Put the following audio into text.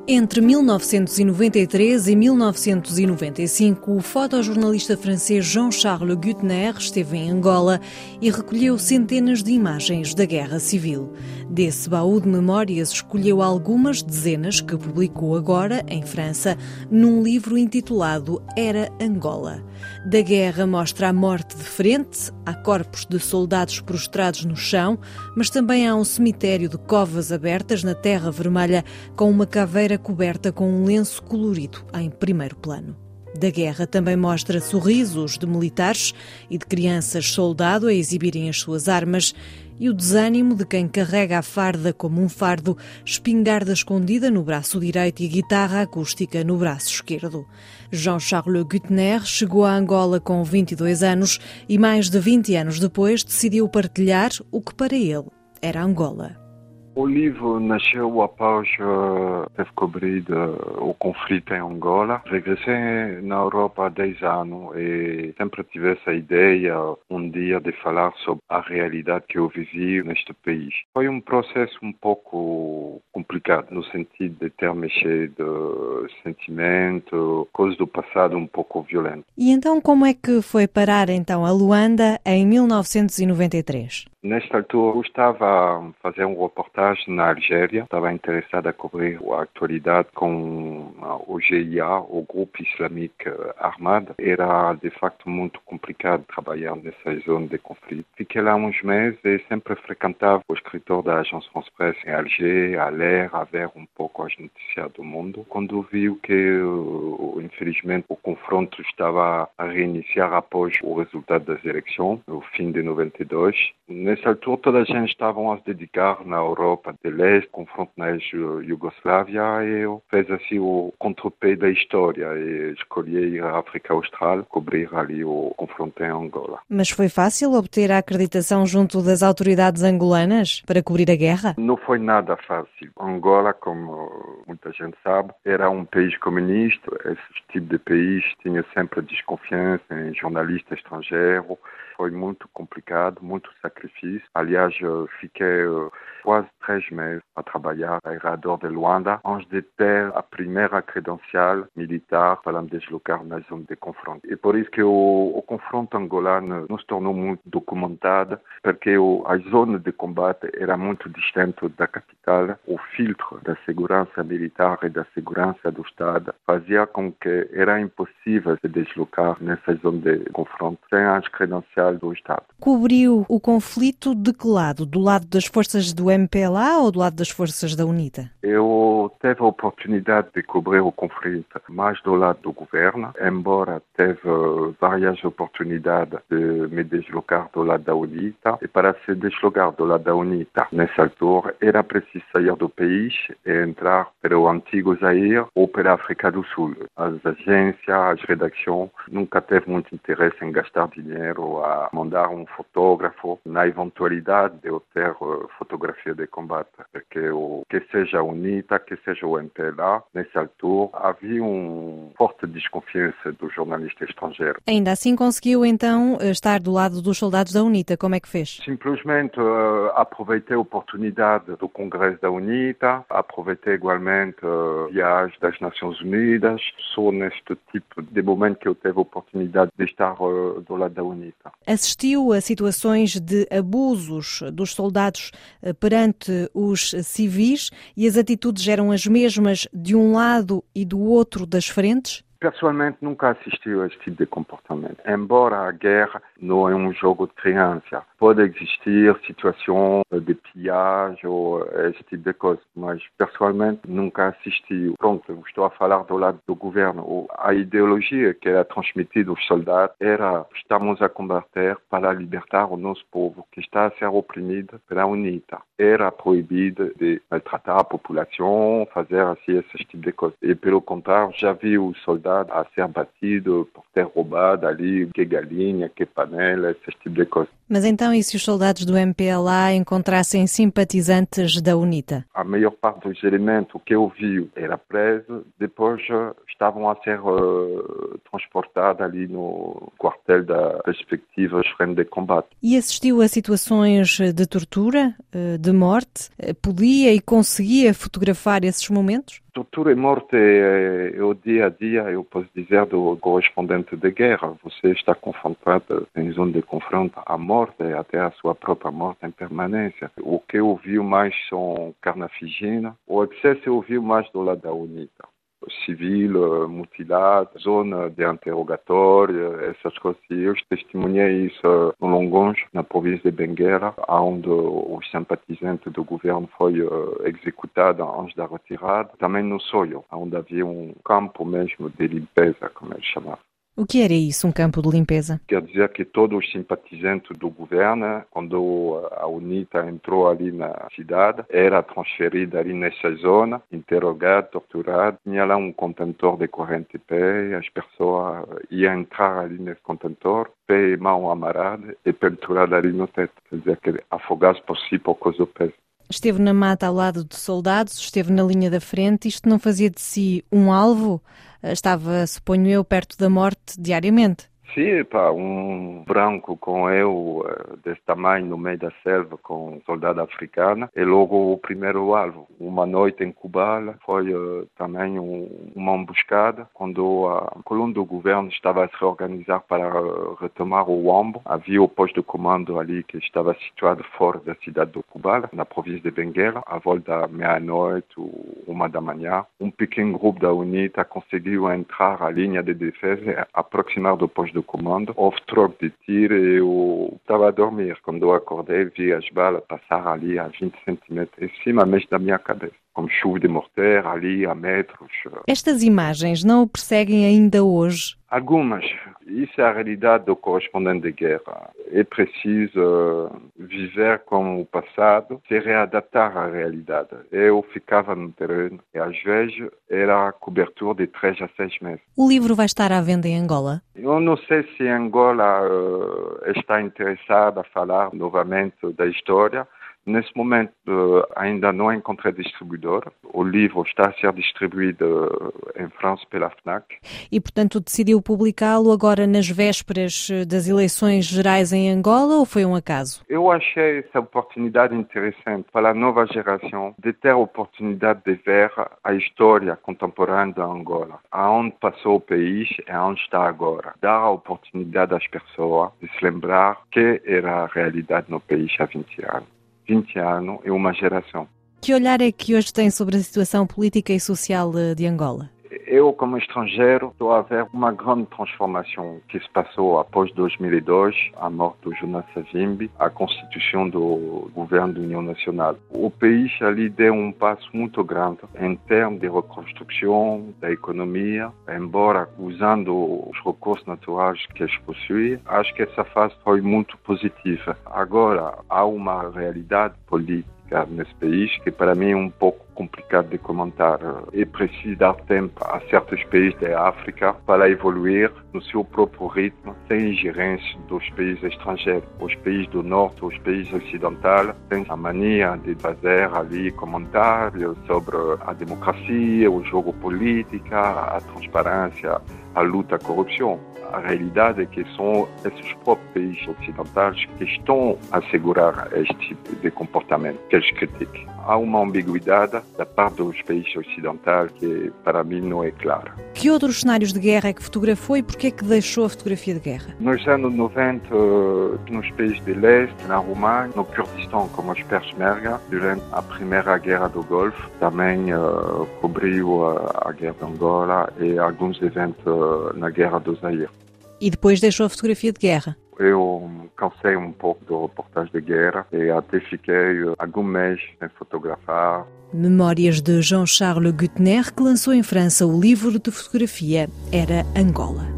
Entre 1993 e 1995, o fotojornalista francês Jean-Charles Guettner esteve em Angola e recolheu centenas de imagens da Guerra Civil. Desse baú de memórias, escolheu algumas dezenas que publicou agora, em França, num livro intitulado Era Angola. Da guerra mostra a morte de frente, há corpos de soldados prostrados no chão, mas também há um cemitério de covas abertas na terra vermelha com uma caveira coberta com um lenço colorido em primeiro plano. Da guerra também mostra sorrisos de militares e de crianças soldado a exibirem as suas armas e o desânimo de quem carrega a farda como um fardo, espingarda escondida no braço direito e guitarra acústica no braço esquerdo. Jean-Charles Guettner chegou a Angola com 22 anos e mais de 20 anos depois decidiu partilhar o que para ele era Angola. O livro nasceu após ter cobrido o conflito em Angola. Regressei na Europa há 10 anos e sempre tive essa ideia um dia de falar sobre a realidade que eu vivi neste país. Foi um processo um pouco complicado, no sentido de ter mexido de sentimento, coisas do passado um pouco violentas. E então como é que foi parar então a Luanda em 1993? Nesta altura, eu estava a fazer uma reportagem na Algéria. Estava interessado a cobrir a atualidade com o GIA, o Grupo Islâmico Armado. Era, de facto, muito complicado trabalhar nessa zona de conflito. Fiquei lá uns meses e sempre frequentava o escritor da Agence France Presse em Alger, a ler, a ver um pouco as notícias do mundo. Quando viu que, infelizmente, o confronto estava a reiniciar após o resultado das eleições, no fim de 92, nessa altura, toda a gente estava a se dedicar na Europa de Leste, confronto na Iugoslávia, e eu fiz assim o contrapé da história e escolhi ir à África Austral, cobrir ali o confronto em Angola. Mas foi fácil obter a acreditação junto das autoridades angolanas para cobrir a guerra? Não foi nada fácil. Angola, como muita gente sabe, era um país comunista. Esse tipo de país tinha sempre desconfiança em jornalistas estrangeiros. Foi muito complicado, muito sacrifício. Aliás, eu fiquei quase 3 meses a trabalhar a aerador de Luanda, antes de ter a primeira credencial militar para me deslocar na zona de confronto. E por isso que o confronto angolano não se tornou muito documentado, porque a zona de combate era muito distante da capital. O filtro da segurança militar e da segurança do Estado fazia com que era impossível se deslocar nessa zona de confronto sem as credenciais do Estado. Cobriu o conflito de que lado? Do lado das forças do MPLA ou do lado das forças da UNITA? Eu tive a oportunidade de cobrir o conflito mais do lado do governo, embora teve várias oportunidades de me deslocar do lado da UNITA. E para se deslocar do lado da UNITA, nessa altura, era preciso sair do país e entrar pelo antigo Zaire ou pela África do Sul. As agências, as redações, nunca teve muito interesse em gastar dinheiro a mandar um fotógrafo na eventualidade de eu ter fotografia de combate, porque que seja a UNITA, que seja o MPLA, nessa altura havia uma forte desconfiança do jornalista estrangeiro. Ainda assim conseguiu então estar do lado dos soldados da UNITA, como é que fez? Simplesmente aproveitei a oportunidade do Congresso da UNITA, aproveitei igualmente a viagem das Nações Unidas. Só neste tipo de momento que eu tive a oportunidade de estar do lado da UNITA. Assistiu a situações de abusos dos soldados perante os civis e as atitudes eram as mesmas de um lado e do outro das frentes? Pessoalmente, nunca assisti a este tipo de comportamento. Embora a guerra não é um jogo de criança, pode existir situações de pilhagem ou esse tipo de coisa, mas pessoalmente nunca assisti. Pronto, estou a falar do lado do governo. A ideologia que era transmitida aos soldados era: estamos a combater para libertar o nosso povo que está a ser oprimido pela UNITA. Era proibido de maltratar a população, fazer assim esse tipo de coisa. E pelo contrário, já vi os soldados a ser batido por ter roubado ali que galinha, que panela, esse tipo de coisa. Mas então, e se os soldados do MPLA encontrassem simpatizantes da UNITA? A maior parte dos elementos que eu vi era preso, depois estavam a ser transportados ali no quartel da respectiva frente de combate. E assistiu a situações de tortura, de morte? Podia e conseguia fotografar esses momentos? Tortura e morte é o dia a dia, eu posso dizer, do correspondente de guerra. Você está confrontado em zona de confronto à morte, até a sua própria morte em permanência. O que eu vi mais são carnafigina. O excesso eu vi mais do lado da UNITA. Civil, mutilado, zona de interrogatório, essas coisas. Eu testemunhei isso no Longonge, na província de Benguela, onde os simpatizantes do governo foi executado antes da retirada. Também no Soio, onde havia um campo mesmo de limpeza, como eles chamavam. O que era isso, um campo de limpeza? Quer dizer que todos os simpatizantes do governo, quando a UNITA entrou ali na cidade, era transferida ali nessa zona, interrogado, torturado. Tinha lá um contentor de corrente de pé, as pessoas iam entrar ali nesse contentor, pé e mão amarrada e pendurada ali no teto. Quer dizer que afogasse por si por causa do peso. Esteve na mata ao lado de soldados, esteve na linha da frente. Isto não fazia de si um alvo? Estava, suponho eu, perto da morte diariamente. Sim, um branco com eu, desse tamanho, no meio da selva, com um soldado africano, é logo o primeiro alvo. Uma noite em Cubala foi também uma emboscada, quando a coluna do governo estava a se reorganizar para retomar o Wambo. Havia o posto de comando ali que estava situado fora da cidade de Cubala, na província de Benguela, à volta da meia-noite ou 1h. Um pequeno grupo da UNITA conseguiu entrar à linha de defesa e aproximar do posto de comando. Houve troca de tiro e eu estava a dormir. Quando eu acordei, vi as balas passar ali a 20 centímetros em cima mesmo da minha cabeça, como chuva de morteiro ali a metros. Estas imagens não o perseguem ainda hoje? Algumas. Isso é a realidade do correspondente de guerra. É preciso viver com o passado, se readaptar à realidade. Eu ficava no terreno e às vezes era a cobertura de 3 a 6 meses. O livro vai estar à venda em Angola? Eu não sei se Angola está interessada a falar novamente da história. Nesse momento, ainda não encontrei distribuidor. O livro está a ser distribuído em França pela FNAC. E, portanto, decidiu publicá-lo agora nas vésperas das eleições gerais em Angola ou foi um acaso? Eu achei essa oportunidade interessante para a nova geração de ter a oportunidade de ver a história contemporânea da Angola, aonde passou o país e aonde está agora. Dar a oportunidade às pessoas de se lembrar que era a realidade no país há 20 anos. 20 anos e uma geração. Que olhar é que hoje tem sobre a situação política e social de Angola? Eu, como estrangeiro, estou a ver uma grande transformação que se passou após 2002, a morte do Jonas Savimbi, a constituição do governo da União Nacional. O país ali deu um passo muito grande em termos de reconstrução da economia, embora usando os recursos naturais que eles possuem. Acho que essa fase foi muito positiva. Agora, há uma realidade política nesse país que para mim é um pouco complicado de comentar. É preciso dar tempo a certos países da África para evoluir no seu próprio ritmo, sem ingerência dos países estrangeiros. Os países do Norte, os países ocidentais, têm a mania de fazer ali comentários sobre a democracia, o jogo político, a transparência, a luta à corrupção. A realidade é que são esses próprios países ocidentais que estão a assegurar este tipo de comportamento que eles criticam. Há uma ambiguidade da parte dos países ocidentais que para mim não é clara. Que outros cenários de guerra é que fotografou e porquê é que deixou a fotografia de guerra? Nos anos 90, nos países de leste, na Roménia, no Kurdistão, como os Peshmerga, durante a Primeira Guerra do Golfo, também cobriu a Guerra de Angola e alguns eventos na Guerra do Zaire. E depois deixou a fotografia de guerra? Eu cansei um pouco da reportagem de guerra e até fiquei algum mês sem fotografar. Memórias de Jean-Charles Guettner, que lançou em França o livro de fotografia Era Angola.